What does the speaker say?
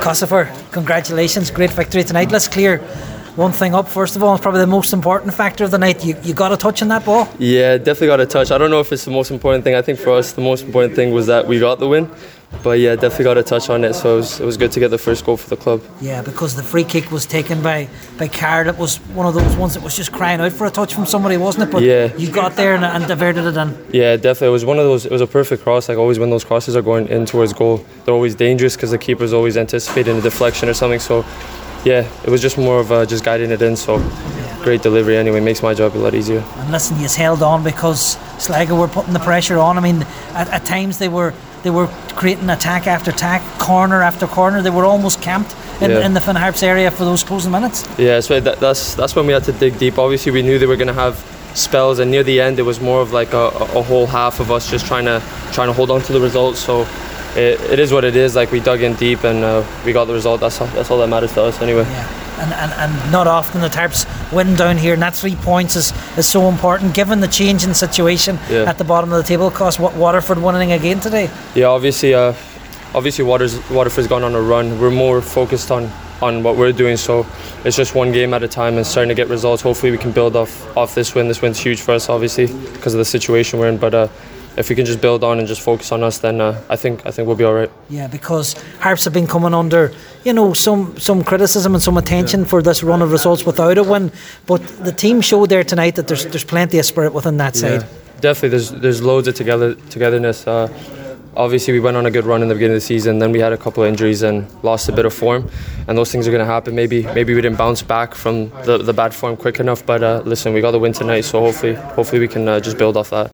Kosovar, congratulations, great victory tonight. Let's clear one thing up first of all. It's probably the most important factor of the night. You got a touch on that ball? Yeah, definitely got a touch. I don't know if it's the most important thing. I think for us the most important thing was that we got the win. But yeah, definitely got a touch on it, so it was good to get the first goal for the club. Yeah, because the free kick was taken by Card. It was one of those ones that was just crying out for a touch from somebody, wasn't it? But yeah, you got there and diverted it in. Yeah, definitely. It was one of those. It was a perfect cross. Like always, when those crosses are going in towards goal, they're always dangerous because the keeper's always anticipating a deflection or something. So yeah, it was just more of just guiding it in. So great delivery anyway, makes my job a lot easier. And listen, you held on because Sligo were putting the pressure on. I mean, at times they were creating attack after attack, corner after corner. They were almost camped in the Finn Harps area for those closing minutes. Yeah, so that's when we had to dig deep. Obviously, we knew they were going to have spells, and near the end, it was more of like a whole half of us just trying to hold on to the result. So it is what it is. Like we dug in deep and we got the result. That's all that matters to us anyway. Yeah. And not often the Terps win down here, and that 3 points is so important given the change in situation at the bottom of the table. Cost Waterford winning again today. Yeah, obviously Waterford's gone on a run. We're more focused on what we're doing, so it's just one game at a time and starting to get results. Hopefully we can build off this win. This win's huge for us, obviously, because of the situation we're in, but if we can just build on and just focus on us, then I think we'll be all right. Yeah, because Harps have been coming under, some criticism and some attention for this run of results without a win. But the team showed there tonight that there's plenty of spirit within that side. Definitely, there's loads of togetherness. Obviously, we went on a good run in the beginning of the season. Then we had a couple of injuries and lost a bit of form, and those things are going to happen. Maybe we didn't bounce back from the bad form quick enough. But listen, we got the win tonight, so hopefully we can just build off that.